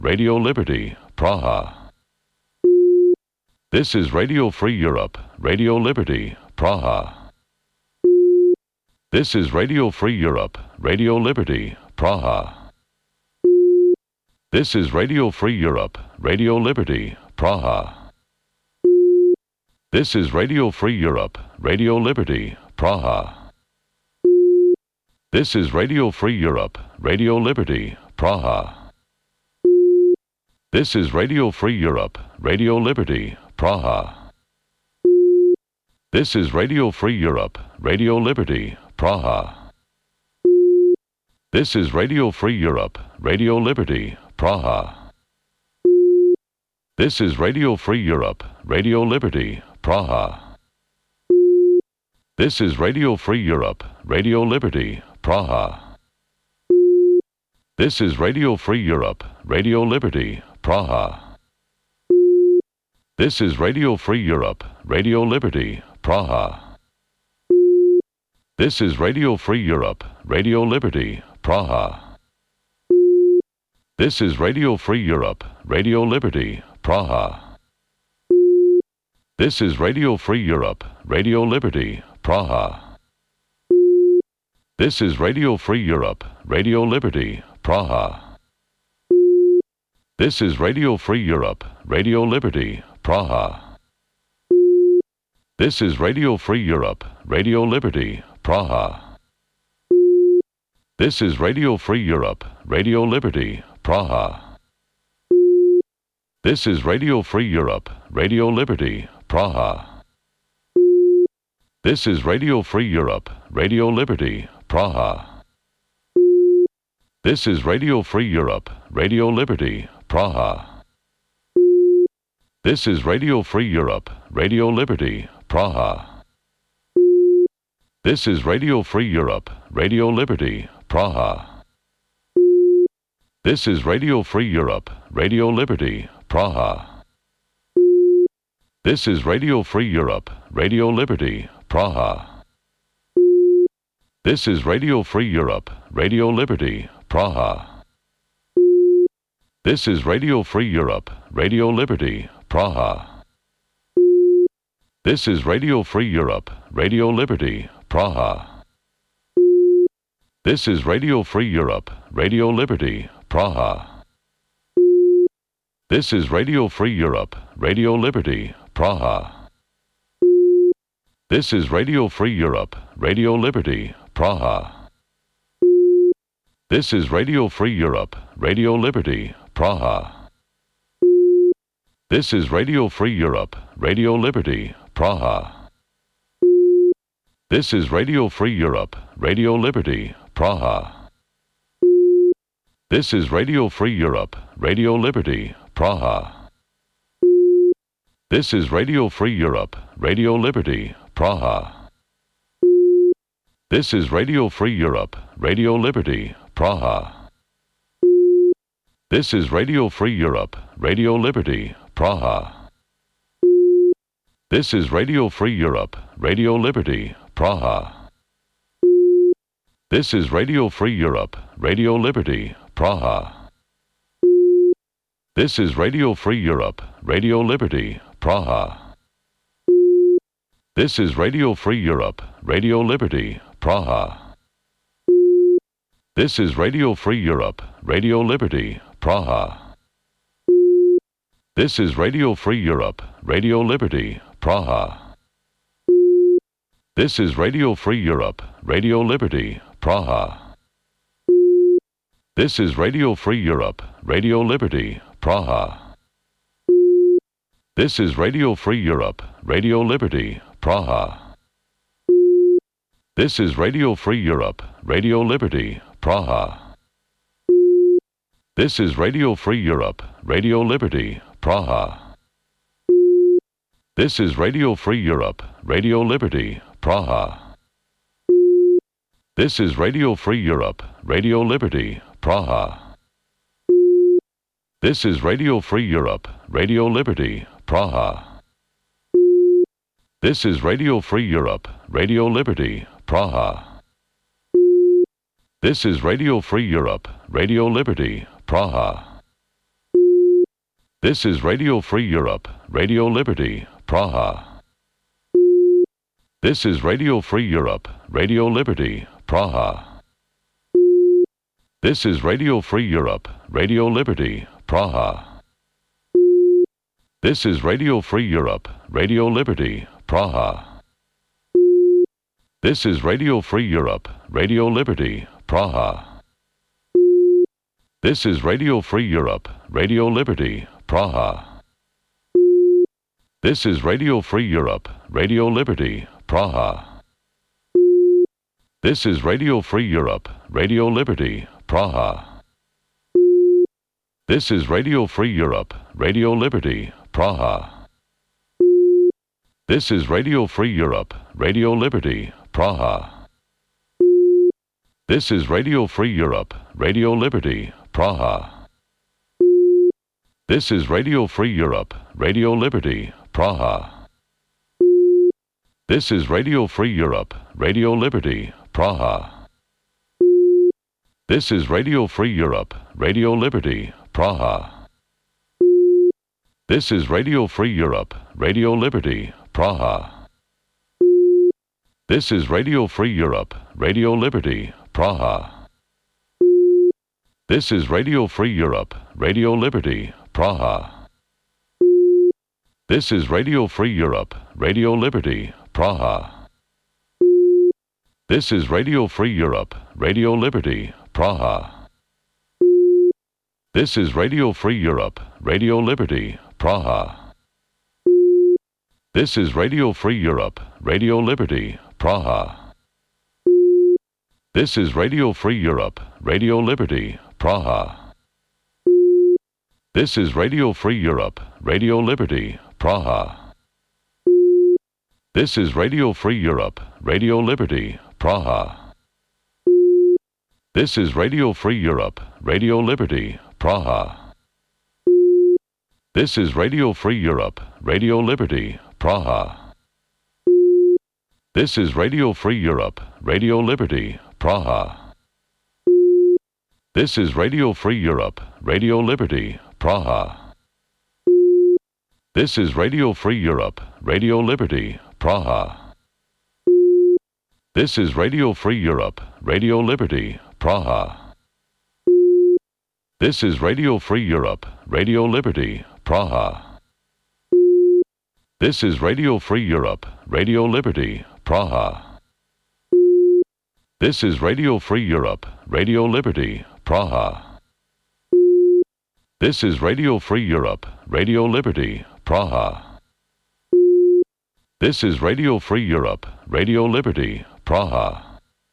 Radio Liberty, Praha. This is Radio Free Europe, Radio Liberty, Praha. This is Radio Free Europe, Radio Liberty, Praha. This is Radio Free Europe, Radio Liberty, Praha. This is Radio Free Europe, Radio Liberty, Praha. This is Radio Free Europe, Radio Liberty, Praha. This is Radio Free Europe, Radio Liberty, Praha. This is Radio Free Europe, Radio Liberty, Praha. This is Radio Free Europe, Radio Liberty, Praha. This is Radio Free Europe, Radio Liberty, Praha. This is Radio Free Europe, Radio Liberty, Praha. This is Radio Free Europe, Radio Liberty, Praha. This is Radio Free Europe, Radio Liberty, Praha. This is Radio Free Europe, Radio Liberty, Praha. This is Radio Free Europe, Radio Liberty, Praha. This is Radio Free Europe, Radio Liberty, Praha. This is Radio Free Europe, Radio Liberty, Praha. This is Radio Free Europe, Radio Liberty, Praha. This is Radio Free Europe, Radio Liberty, Praha. This is Radio Free Europe, Radio Liberty, Praha. This is Radio Free Europe, Radio Liberty, Praha. This is Radio Free Europe, Radio Liberty, Praha. This is Radio Free Europe, Radio Liberty, Praha. This is Radio Free Europe, Radio Liberty, Praha. This is Radio Free Europe, Radio Liberty, Praha. This is Radio Free Europe, Radio Liberty, Praha. This is Radio Free Europe, Radio Liberty, Praha. This is Radio Free Europe, Radio Liberty, Praha. This is Radio Free Europe, Radio Liberty, Praha. This is Radio Free Europe, Radio Liberty, Praha. This is Radio Free Europe, Radio Liberty, Praha. This is Radio Free Europe, Radio Liberty, Praha. This is Radio Free Europe, Radio Liberty, Praha. This is Radio Free Europe, Radio Liberty, Praha. This is Radio Free Europe, Radio Liberty, Praha. This is Radio Free Europe, Radio Liberty, Praha. This is Radio Free Europe, Radio Liberty, Praha. This is Radio Free Europe, Radio Liberty, Praha. This is Radio Free Europe, Radio Liberty, Praha. This is Radio Free Europe, Radio Liberty, Praha. This is Radio Free Europe, Radio Liberty, Praha. This is Radio Free Europe, Radio Liberty, Praha. This is Radio Free Europe, Radio Liberty, Praha. This is Radio Free Europe, Radio Liberty, Praha. This is Radio Free Europe, Radio Liberty, Praha. This is Radio Free Europe, Radio Liberty, Praha. This is Radio Free Europe, Radio Liberty, Praha. This is Radio Free Europe, Radio Liberty, Praha. This is Radio Free Europe, Radio Liberty, Praha. This is Radio Free Europe, Radio Liberty, Praha. This is Radio Free Europe, Radio Liberty, Praha. This is Radio Free Europe, Radio Liberty, Praha. This is Radio Free Europe, Radio Liberty, Praha. This is Radio Free Europe, Radio Liberty, Praha. This is Radio Free Europe, Radio Liberty, Praha. This is Radio Free Europe, Radio Liberty, Praha. This is Radio Free Europe, Radio Liberty, Praha. This is Radio Free Europe, Radio Liberty, Praha. This is Radio Free Europe, Radio Liberty, Praha. This is Radio Free Europe, Radio Liberty, Praha. This is Radio Free Europe, Radio Liberty, Praha. This is Radio Free Europe, Radio Liberty, Praha. This is Radio Free Europe, Radio Liberty, Praha. This is Radio Free Europe, Radio Liberty, Praha. This is Radio Free Europe, Radio Liberty, Praha. This is Radio Free Europe, Radio Liberty, Praha. This is Radio Free Europe, Radio Liberty, Praha. This is Radio Free Europe, Radio Liberty, Praha. This is Radio Free Europe, Radio Liberty, Praha. This is Radio Free Europe, Radio Liberty, Praha. This is Radio Free Europe, Radio Liberty, Praha. This is Radio Free Europe, Radio Liberty, Praha. This is Radio Free Europe, Radio Liberty, Praha. This is Radio Free Europe, Radio Liberty, Praha. This is Radio Free Europe, Radio Liberty, Praha. This is Radio Free Europe, Radio Liberty, Praha. This is Radio Free Europe, Radio Liberty, Praha. This is Radio Free Europe, Radio Liberty, Praha. This is Radio Free Europe, Radio Liberty, Praha. This is Radio Free Europe, Radio Liberty, Praha. This is Radio Free Europe, Radio Liberty, Praha. This is Radio Free Europe, Radio Liberty, Praha. This is Radio Free Europe, Radio Liberty, Praha. This is Radio Free Europe, Radio Liberty, Praha. This is Radio Free Europe, Radio Liberty, Praha. This is Radio Free Europe, Radio Liberty, Praha. This is Radio Free Europe, Radio Liberty, Praha. This is Radio Free Europe, Radio Liberty, Praha. This is Radio Free Europe, Radio Liberty, Praha. This is Radio Free Europe, Radio Liberty, Praha. This is Radio Free Europe, Radio Liberty, Praha.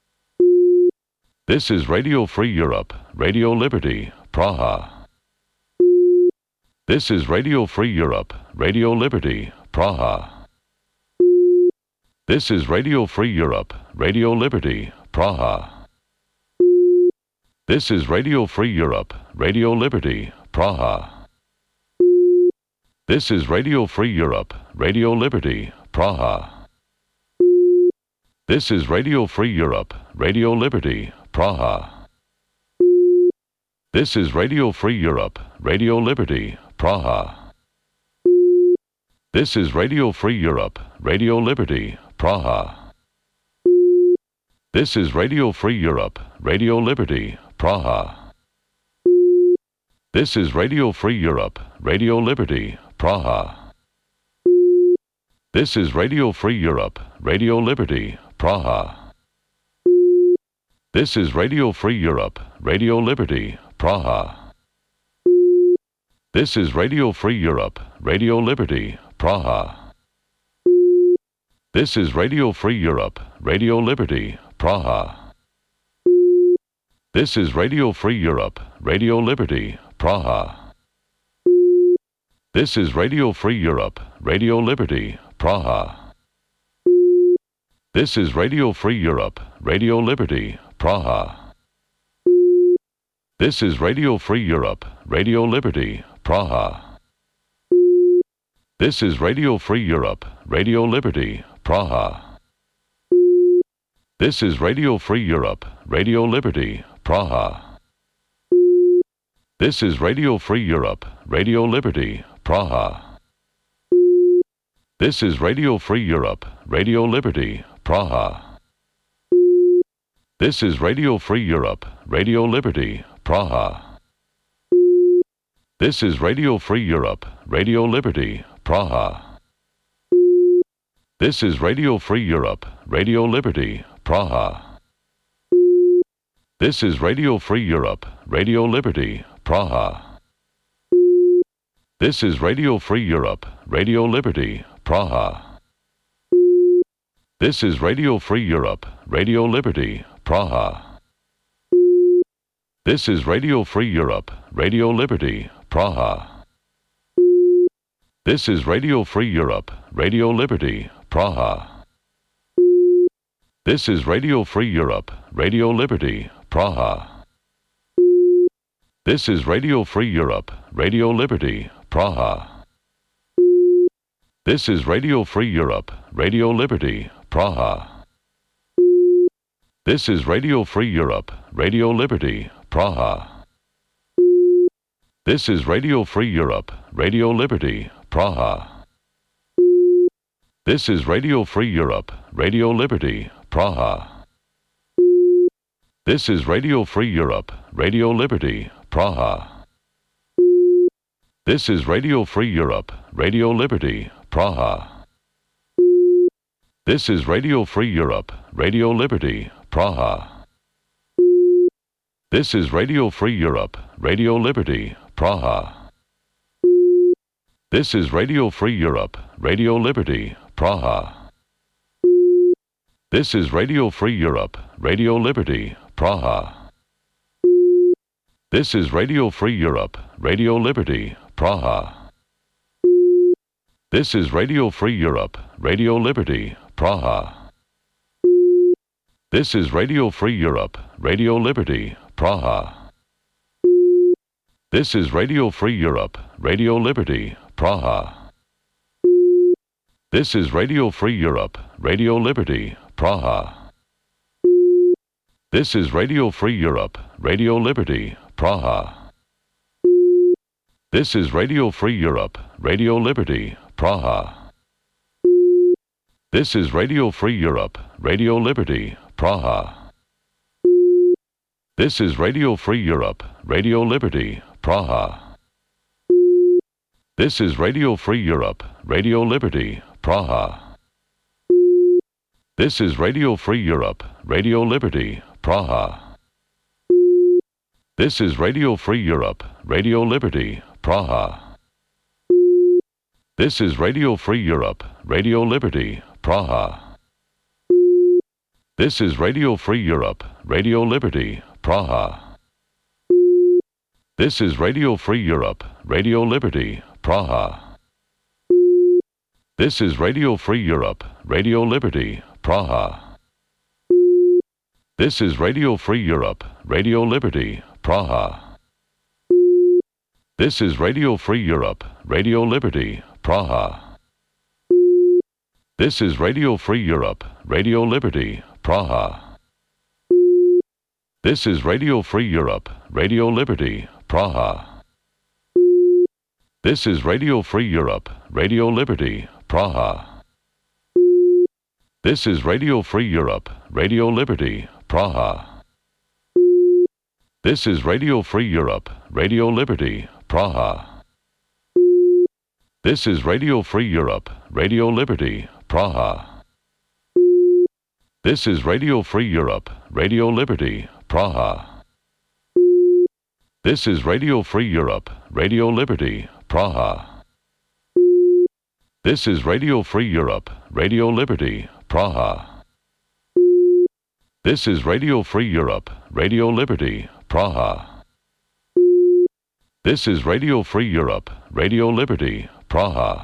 This is Radio Free Europe, Radio Liberty, Praha. This is Radio Free Europe, Radio Liberty, Praha. This is Radio Free Europe, Radio Liberty, Praha. This is Radio Free Europe, Radio Liberty, Praha. This is Radio Free Europe, Radio Liberty, Praha. This is Radio Free Europe, Radio Liberty, Praha. This is Radio Free Europe, Radio Liberty, Praha. This is Radio Free Europe, Radio Liberty, Praha. This is Radio Free Europe, Radio Liberty, Praha. This is Radio Free Europe, Radio Liberty, Praha. This is Radio Free Europe, Radio Liberty, Praha. This is Radio Free Europe, Radio Liberty, Praha. This is Radio Free Europe, Radio Liberty, Praha. This is Radio Free Europe, Radio Liberty, Praha. This is Radio Free Europe, Radio Liberty, Praha. This is Radio Free Europe, Radio Liberty, Praha. This is Radio Free Europe, Radio Liberty, Praha. This is Radio Free Europe, Radio Liberty, Praha. This is Radio Free Europe, Radio Liberty, Praha. This is Radio Free Europe, Radio Liberty, Praha. This is Radio Free Europe, Radio Liberty, Praha. This is Radio Free Europe, Radio Liberty, Praha. This is Radio Free Europe, Radio Liberty, Praha. This is Radio Free Europe, Radio Liberty, Praha. This is Radio Free Europe, Radio Liberty, Praha. This is Radio Free Europe, Radio Liberty, Praha. This is Radio Free Europe, Radio Liberty, Praha. This is Radio Free Europe, Radio Liberty, Praha. This is Radio Free Europe, Radio Liberty, Praha. This is Radio Free Europe, Radio Liberty, Praha. This is Radio Free Europe, Radio Liberty, Praha. This is Radio Free Europe, Radio Liberty, Praha. This is Radio Free Europe, Radio Liberty, Praha. This is Radio Free Europe, Radio Liberty, Praha. This is Radio Free Europe, Radio Liberty, Praha. This is Radio Free Europe, Radio Liberty, Praha. This is Radio Free Europe, Radio Liberty, Praha. This is Radio Free Europe, Radio Liberty, Praha. This is Radio Free Europe, Radio Liberty, Praha. This is Radio Free Europe, Radio Liberty, Praha. This is Radio Free Europe, Radio Liberty, Praha. This is Radio Free Europe, Radio Liberty, Praha. This is Radio Free Europe, Radio Liberty, Praha. This is Radio Free Europe, Radio Liberty, Praha. This is Radio Free Europe, Radio Liberty, Praha. This is Radio Free Europe, Radio Liberty, Praha. This is Radio Free Europe, Radio Liberty, Praha. This is Radio Free Europe, Radio Liberty, Praha. This is Radio Free Europe, Radio Liberty, Praha. This is Radio Free Europe, Radio Liberty, Praha. This is Radio Free Europe, Radio Liberty, Praha. This is Radio Free Europe, Radio Liberty, Praha. This is Radio Free Europe, Radio Liberty, Praha. This is Radio Free Europe, Radio Liberty, Praha. This is Radio Free Europe, Radio Liberty, Praha. This is Radio Free Europe, Radio Liberty, Praha. This is Radio Free Europe, Radio Liberty, Praha. This is Radio Free Europe, Radio Liberty, Praha. This is Radio Free Europe, Radio Liberty, Praha. This is Radio Free Europe, Radio Liberty, Praha. This is Radio Free Europe, Radio Liberty, Praha. This is Radio Free Europe, Radio Liberty, Praha. This is Radio Free Europe, Radio Liberty, Praha. This is Radio Free Europe, Radio Liberty, Praha. This is Radio Free Europe, Radio Liberty, Praha. This is Radio Free Europe, Radio Liberty, Praha. This is Radio Free Europe, Radio Liberty, Praha. This is Radio Free Europe, Radio Liberty, Praha. This is Radio Free Europe, Radio Liberty, Praha. This is Radio Free Europe, Radio Liberty, Praha. This is Radio Free Europe, Radio Liberty, Praha.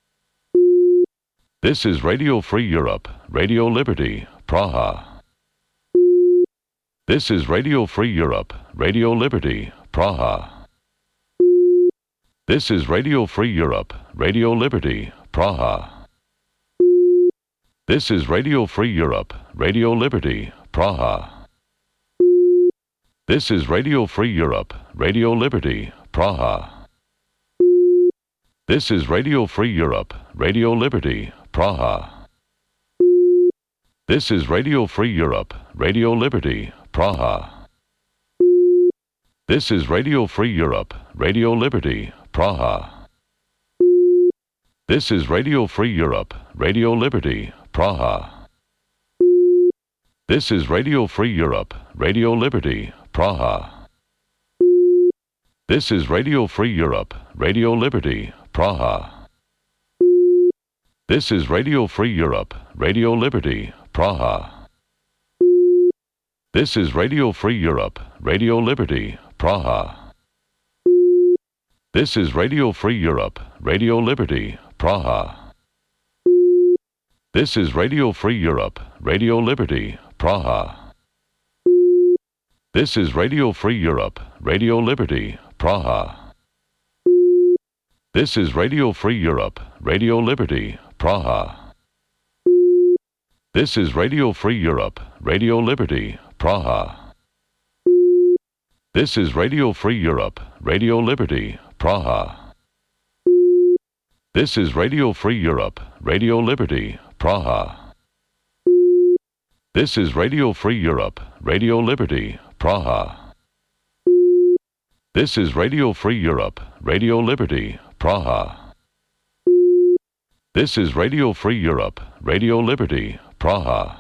This is Radio Free Europe, Radio Liberty, Praha. This is Radio Free Europe, Radio Liberty, Praha. This is Radio Free Europe, Radio Liberty, Praha. This is Radio Free Europe, Radio Liberty, Praha. This is Radio Free Europe, Radio Liberty, Praha. This is Radio Free Europe, Radio Liberty, Praha. This is Radio Free Europe, Radio Liberty, Praha. This is Radio Free Europe, Radio Liberty, Praha. This is Radio Free Europe, Radio Liberty, Praha. This is Radio Free Europe, Radio Liberty, Praha. This is Radio Free Europe, Radio Liberty, Praha. This is Radio Free Europe, Radio Liberty, Praha. This is Radio Free Europe, Radio Liberty, Praha. This is Radio Free Europe, Radio Liberty, Praha. This is Radio Free Europe, Radio Liberty, Praha. This is Radio Free Europe, Radio Liberty, Praha. This is Radio Free Europe, Radio Liberty, Praha. This is Radio Free Europe, Radio Liberty, Praha. This is Radio Free Europe, Radio Liberty, Praha. This is Radio Free Europe, Radio Liberty, Praha. This is Radio Free Europe, Radio Liberty, Praha. This is Radio Free Europe, Radio Liberty, Praha. This is Radio Free Europe, Radio Liberty, Praha.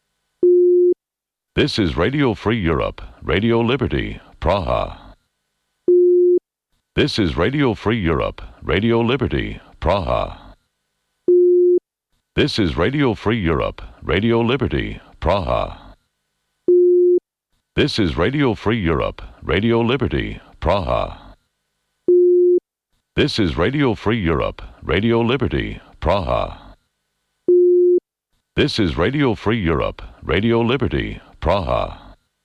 This is Radio Free Europe, Radio Liberty, Praha. This is Radio Free Europe, Radio Liberty, Praha. This is Radio Free Europe, Radio Liberty, Praha. This is Radio Free Europe, Radio Liberty, Praha. This is Radio Free Europe, Radio Liberty, Praha. This is Radio Free Europe, Radio Liberty, Praha.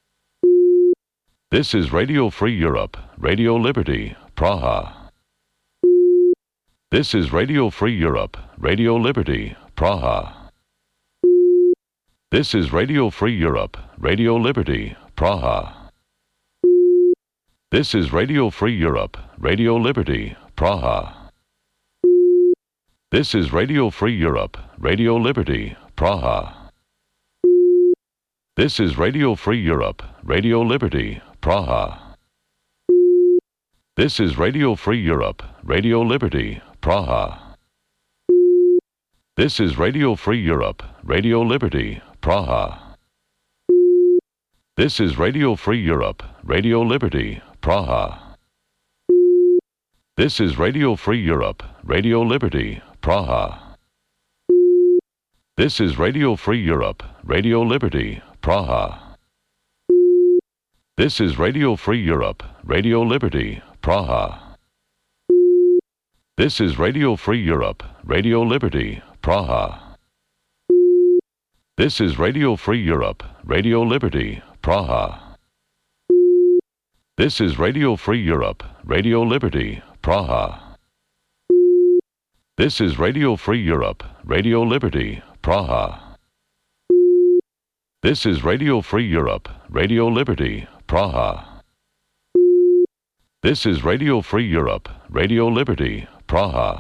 This is Radio Free Europe, Radio Liberty, Praha. This is Radio Free Europe, Radio Liberty, Praha. This is Radio Free Europe, Radio Liberty, Praha. This is Radio Free Europe, Radio Liberty, Praha. This is Radio Free Europe, Radio Liberty, Praha. This is Radio Free Europe, Radio Liberty, Praha. This is Radio Free Europe, Radio Liberty, Praha. This is Radio Free Europe, Radio Liberty, Praha. This is Radio Free Europe, Radio Liberty, Praha. This is Radio Free Europe, Radio Liberty, Praha. This is Radio Free Europe, Radio Liberty, Praha. This is Radio Free Europe, Radio Liberty, Praha. This is Radio Free Europe, Radio Liberty, Praha. This is Radio Free Europe, Radio Liberty, Praha. This is Radio Free Europe, Radio Liberty, Praha. This is Radio Free Europe, Radio Liberty, Praha. This is Radio Free Europe, Radio Liberty, Praha. This is Radio Free Europe, Radio Liberty, Praha.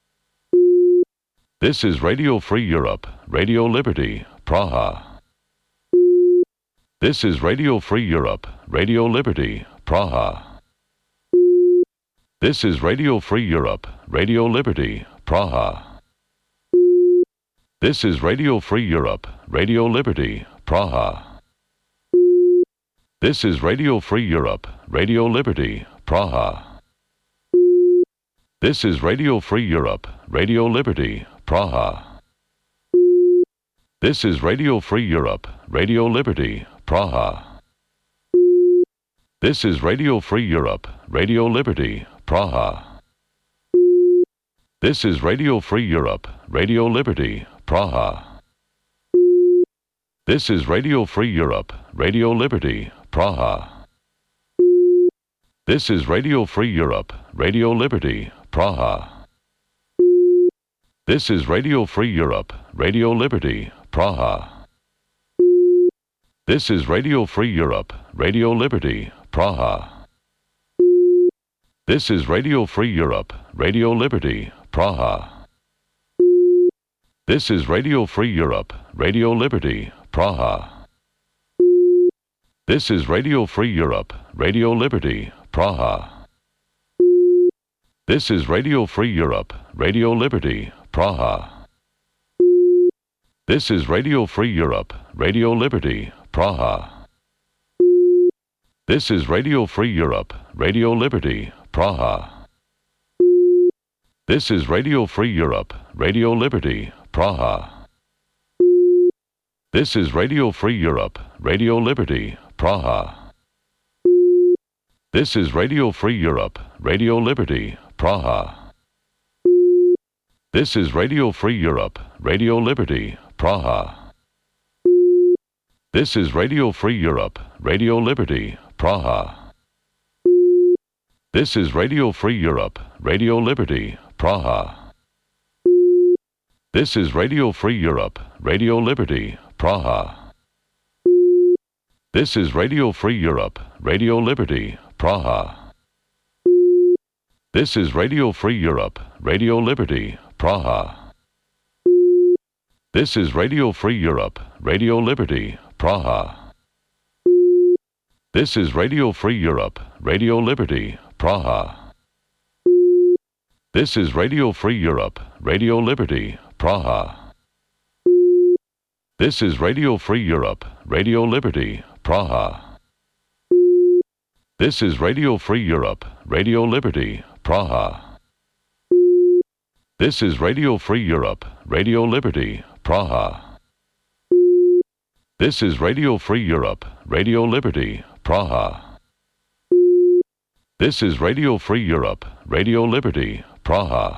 This is Radio Free Europe, Radio Liberty, Praha. This is Radio Free Europe, Radio Liberty, Praha. This is Radio Free Europe, Radio Liberty, Praha. This is Radio Free Europe, Radio Liberty, Praha. This is Radio Free Europe, Radio Liberty, Praha. This is Radio Free Europe, Radio Liberty, Praha. This is Radio Free Europe, Radio Liberty, Praha. This is Radio Free Europe, Radio Liberty, Praha. This is Radio Free Europe, Radio Liberty, Praha. This is Radio Free Europe, Radio Liberty, Praha. This is Radio Free Europe, Radio Liberty, Praha. This is Radio Free Europe, Radio Liberty, Praha. This is Radio Free Europe, Radio Liberty, Praha. This is Radio Free Europe, Radio Liberty, Praha. This is Radio Free Europe, Radio Liberty, Praha. This is Radio Free Europe, Radio Liberty, Praha. This is Radio Free Europe, Radio Liberty, Praha. This is Radio Free Europe, Radio Liberty, Praha. This is Radio Free Europe, Radio Liberty, Praha. This is Radio Free Europe, Radio Liberty, Praha. This is Radio Free Europe, Radio Liberty, Praha. This is Radio Free Europe, Radio Liberty, Praha. This is Radio Free Europe, Radio Liberty, Praha. This is Radio Free Europe, Radio Liberty, Praha. This is Radio Free Europe, Radio Liberty, Praha. This is Radio Free Europe, Radio Liberty, Praha. This is Radio Free Europe, Radio Liberty, Praha. This is Radio Free Europe, Radio Liberty, Praha. This is Radio Free Europe, Radio Liberty, Praha. This is Radio Free Europe, Radio Liberty, Praha. This is Radio Free Europe, Radio Liberty, Praha. This is Radio Free Europe, Radio Liberty, Praha. This is Radio Free Europe, Radio Liberty, Praha. This is Radio Free Europe, Radio Liberty, Praha. This is Radio Free Europe, Radio Liberty, Praha. This is Radio Free Europe, Radio Liberty, Praha.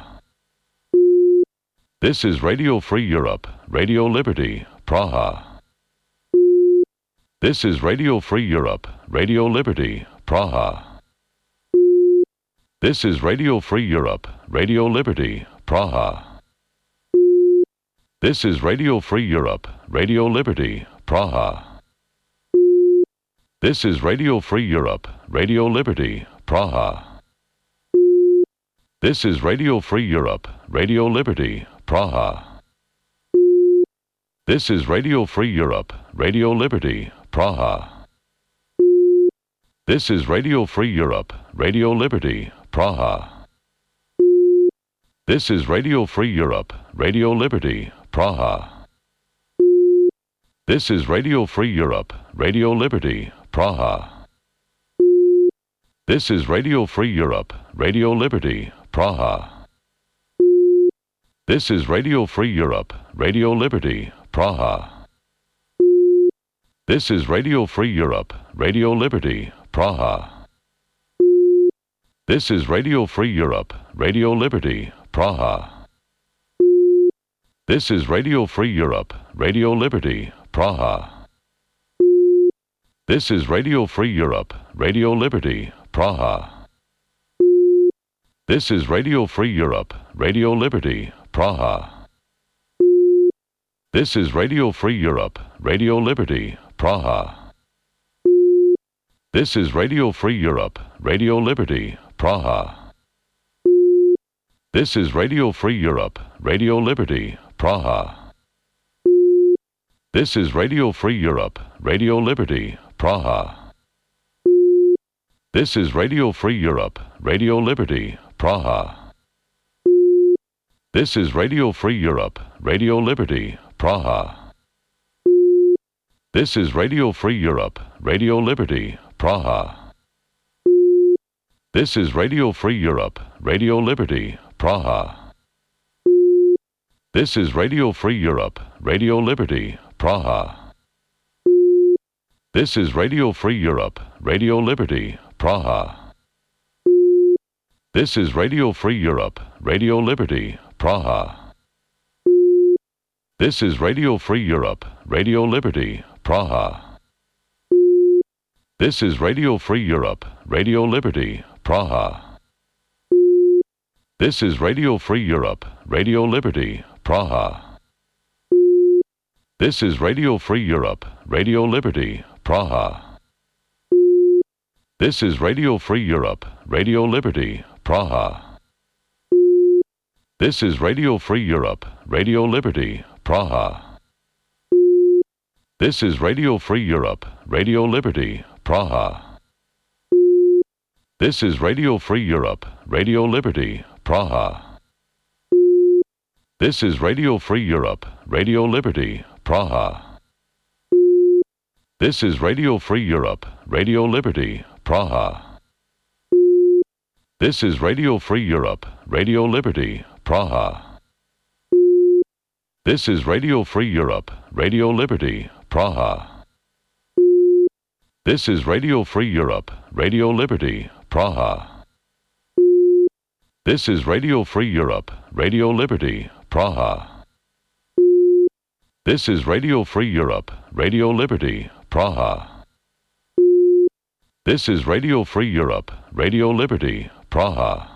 This is Radio Free Europe, Radio Liberty, Praha. This is Radio Free Europe, Radio Liberty, Praha. This is Radio Free Europe, Radio Liberty, Praha. This is Radio Free Europe, Radio Liberty, Praha. This is Radio Free Europe, Radio Liberty, Praha. This is Radio Free Europe, Radio Liberty, Praha. This is Radio Free Europe, Radio Liberty, Praha. This is Radio Free Europe, Radio Liberty, Praha. This is Radio Free Europe, Radio Liberty, Praha. This is Radio Free Europe, Radio Liberty, Praha. This is Radio Free Europe, Radio Liberty, Praha. This is Radio Free Europe, Radio Liberty, Praha. This is Radio Free Europe, Radio Liberty, Praha. This is Radio Free Europe, Radio Liberty, Praha. This is Radio Free Europe, Radio Liberty, Praha. This is Radio Free Europe, Radio Liberty, Praha. This is Radio Free Europe, Radio Liberty, Praha. This is Radio Free Europe, Radio Liberty, Praha. This is Radio Free Europe, Radio Liberty, Praha. This is Radio Free Europe, Radio Liberty, Praha. This is Radio Free Europe, Radio Liberty, Praha. This is Radio Free Europe, Radio Liberty, Praha. This is Radio Free Europe, Radio Liberty, Praha. This is Radio Free Europe, Radio Liberty, Praha. This is Radio Free Europe, Radio Liberty, Praha. This is Radio Free Europe, Radio Liberty, Praha. This is Radio Free Europe, Radio Liberty, Praha. This is Radio Free Europe, Radio Liberty, Praha. This is Radio Free Europe, Radio Liberty, Praha. This is Radio Free Europe, Radio Liberty, Praha. This is Radio Free Europe, Radio Liberty, Praha. This is Radio Free Europe, Radio Liberty, Praha. This is Radio Free Europe, Radio Liberty, Praha. This is Radio Free Europe, Radio Liberty, Praha. This is Radio Free Europe, Radio Liberty, Praha. This is Radio Free Europe, Radio Liberty, Praha. This is Radio Free Europe, Radio Liberty, Praha. This is Radio Free Europe, Radio Liberty, Praha. This is Radio Free Europe, Radio Liberty, Praha. This is Radio Free Europe, Radio Liberty, Praha. This is Radio Free Europe, Radio Liberty, Praha. This is Radio Free Europe, Radio Liberty, Praha. This is Radio Free Europe, Radio Liberty, Praha. This is Radio Free Europe, Radio Liberty, Praha.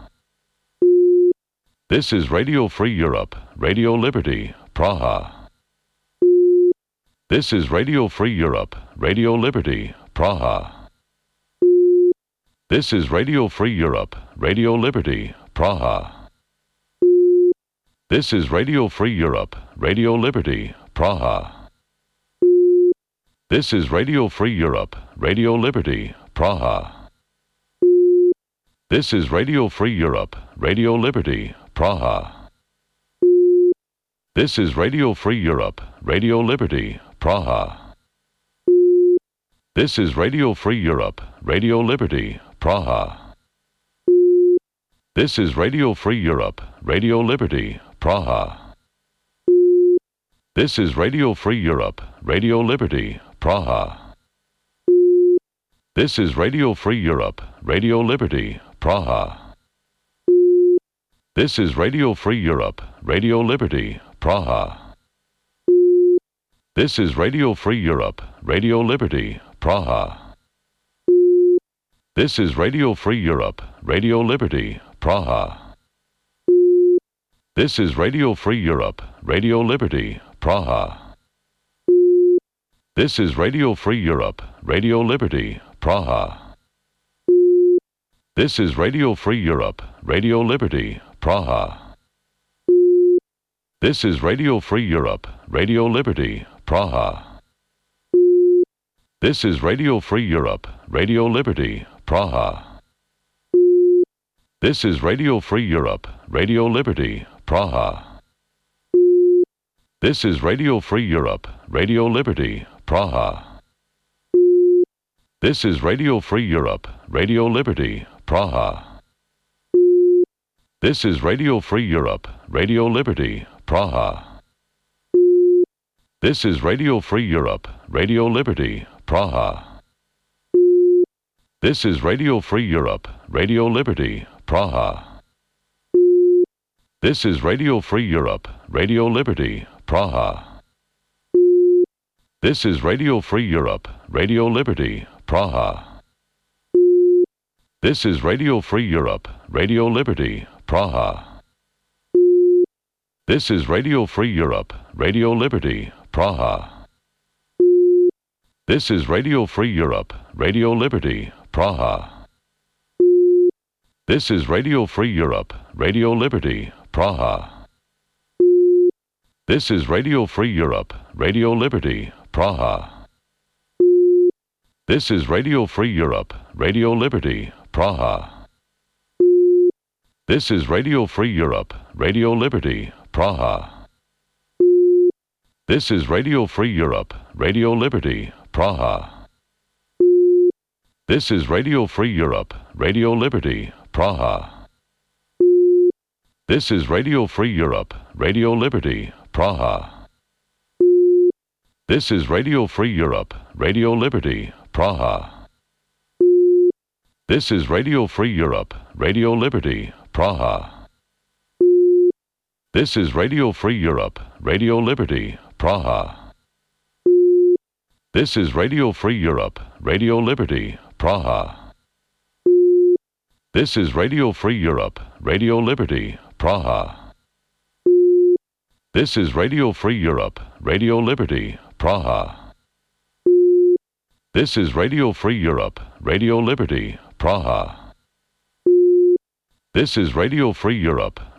This is Radio Free Europe, Radio Liberty, Praha. This is Radio Free Europe, Radio Liberty, Praha. This is Radio Free Europe, Radio Liberty, Praha. This is Radio Free Europe, Radio Liberty, Praha. This is Radio Free Europe, Radio Liberty, Praha. This is Radio Free Europe, Radio Liberty, Praha. This is Radio Free Europe, Radio Liberty, Praha. This is Radio Free Europe, Radio Liberty, Praha. This is Radio Free Europe, Radio Liberty, Praha. This is Radio Free Europe, Radio Liberty, Praha. This is Radio Free Europe, Radio Liberty, Praha. This is Radio Free Europe, Radio Liberty, Praha. This is Radio Free Europe, Radio Liberty, Praha. This is Radio Free Europe, Radio Liberty, Praha. This is Radio Free Europe, Radio Liberty, Praha. This is Radio Free Europe, Radio Liberty, Praha. This is Radio Free Europe, Radio Liberty, Praha. This is Radio Free Europe, Radio Liberty, Praha. This is Radio Free Europe, Radio Liberty, Praha. This is Radio Free Europe, Radio Liberty, Praha. This is Radio Free Europe, Radio Liberty, Praha. This is Radio Free Europe, Radio Liberty, Praha. This is Radio Free Europe, Radio Liberty, Praha. This is Radio Free Europe, Radio Liberty, Praha. This is Radio Free Europe, Radio Liberty, Praha. This is Radio Free Europe, Radio Liberty, Praha. This is Radio Free Europe, Radio Liberty, Praha. This is Radio Free Europe, Radio Liberty, Praha. This is Radio Free Europe, Radio Liberty, Praha. This is Radio Free Europe, Radio Liberty, Praha. This is Radio Free Europe, Radio Liberty, Praha. This is Radio Free Europe, Radio Liberty, Praha. This is Radio Free Europe, Radio Liberty, Praha. This is Radio Free Europe, Radio Liberty, Praha. This is Radio Free Europe, Radio Liberty, Praha. This is Radio Free Europe, Radio Liberty, Praha. This is Radio Free Europe, Radio Liberty, Praha. This is Radio Free Europe, Radio Liberty, Praha. This is Radio Free Europe, Radio Liberty, Praha. This is Radio Free Europe, Radio Liberty, Praha. This is Radio Free Europe, Radio Liberty, Praha. This is Radio Free Europe, Radio Liberty, Praha. This is Radio Free Europe, Radio Liberty, Praha. This is Radio Free Europe, Radio Liberty, Praha. This is Radio Free Europe,